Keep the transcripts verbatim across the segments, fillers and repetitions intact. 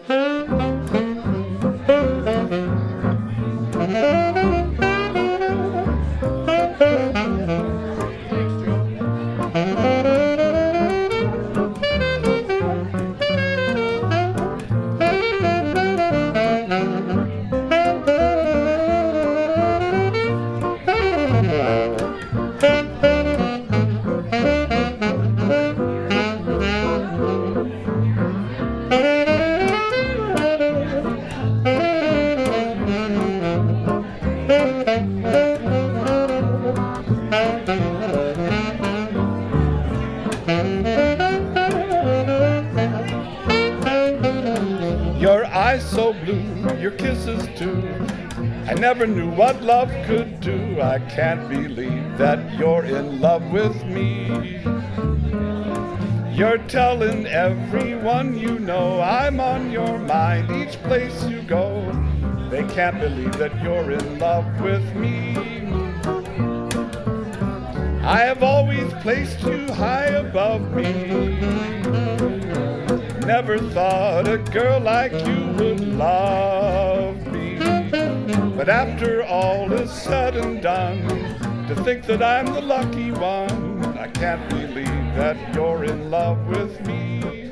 Your eyes so blue, your kisses too. I never knew what love could do. I can't believe that you're in love with me. You're telling everyone you know I'm on your mind each place you go. They can't believe that you're in love with me. I have always placed you high above me. Never thought a girl like you would love me. But after all is said and done, to think that I'm the lucky one, I can't believe that you're in love with me.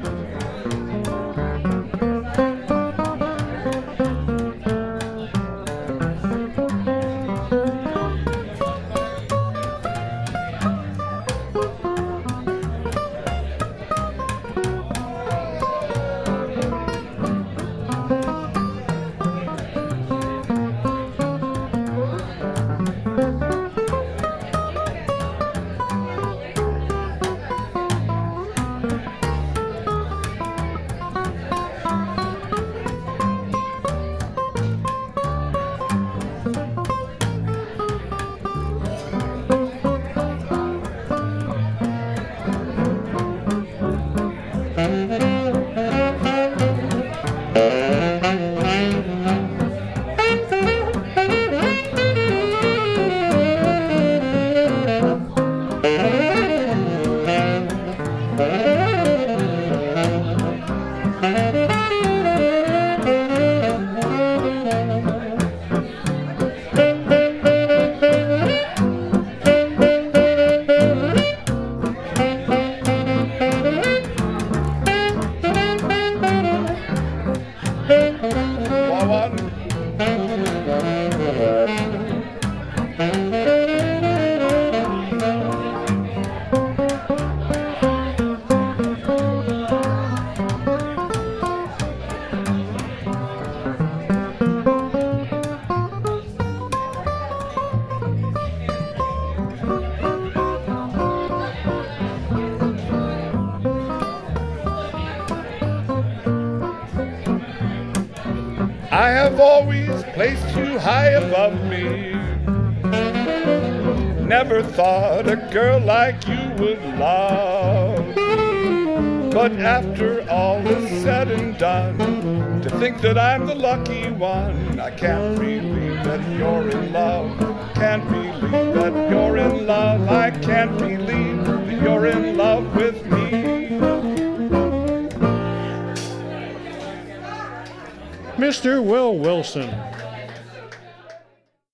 I have always placed you high above me. Never thought a girl like you would love me. But after all is said and done, to think that I'm the lucky one, I can't believe that you're in love. Can't believe that you're in love. I can't believe that you're in love with me. Mister Will Wilson.